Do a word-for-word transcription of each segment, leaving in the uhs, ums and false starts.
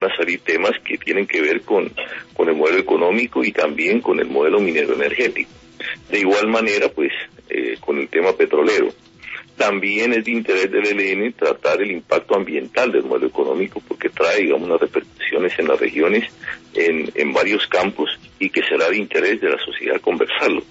a salir temas que tienen que ver con, con el modelo económico y también con el modelo minero energético. De igual manera, pues, eh, con el tema petrolero. También es de interés del E L N tratar el impacto ambiental del modelo económico, porque trae, digamos, unas repercusiones en las regiones, en, en varios campos, y que será de interés de la sociedad conversarlo.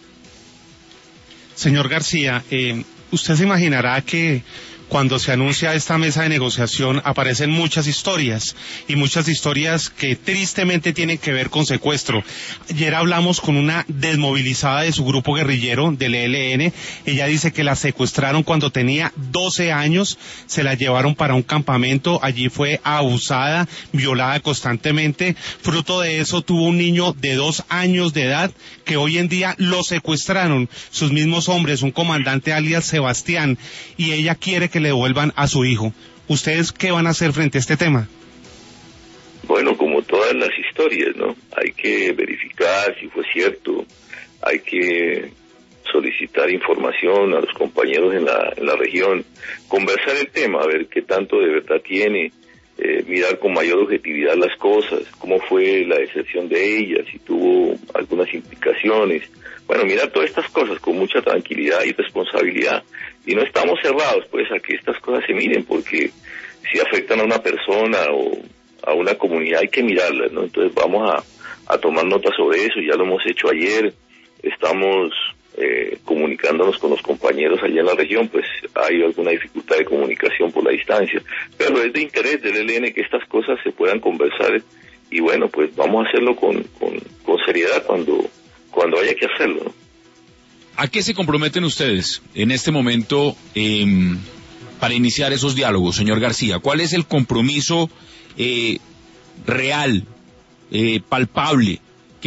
Señor García, eh, usted se imaginará que cuando se anuncia esta mesa de negociación aparecen muchas historias, y muchas historias que tristemente tienen que ver con secuestro. Ayer hablamos con una desmovilizada de su grupo guerrillero del E L N. Ella dice que la secuestraron cuando tenía doce años, se la llevaron para un campamento, allí fue abusada, violada constantemente. Fruto de eso tuvo un niño de dos años de edad que hoy en día lo secuestraron sus mismos hombres, un comandante alias Sebastián, y ella quiere que le devuelvan a su hijo. ¿Ustedes qué van a hacer frente a este tema? Bueno, como todas las historias, ¿no? Hay que verificar si fue cierto, hay que solicitar información a los compañeros en la, en la región, conversar el tema, a ver qué tanto de verdad tiene, eh, mirar con mayor objetividad las cosas, cómo fue la deserción de ella, si tuvo algunas implicaciones. Bueno, mirar todas estas cosas con mucha tranquilidad y responsabilidad. Y no estamos cerrados, pues, a que estas cosas se miren, porque si afectan a una persona o a una comunidad hay que mirarlas, ¿no? Entonces vamos a, a tomar nota sobre eso, ya lo hemos hecho ayer, estamos eh, comunicándonos con los compañeros allá en la región, pues hay alguna dificultad de comunicación por la distancia, pero es de interés del E L N que estas cosas se puedan conversar, y bueno, pues vamos a hacerlo con, con, con seriedad cuando, cuando haya que hacerlo, ¿no? ¿A qué se comprometen ustedes en este momento eh, para iniciar esos diálogos, señor García? ¿Cuál es el compromiso eh, real, eh, palpable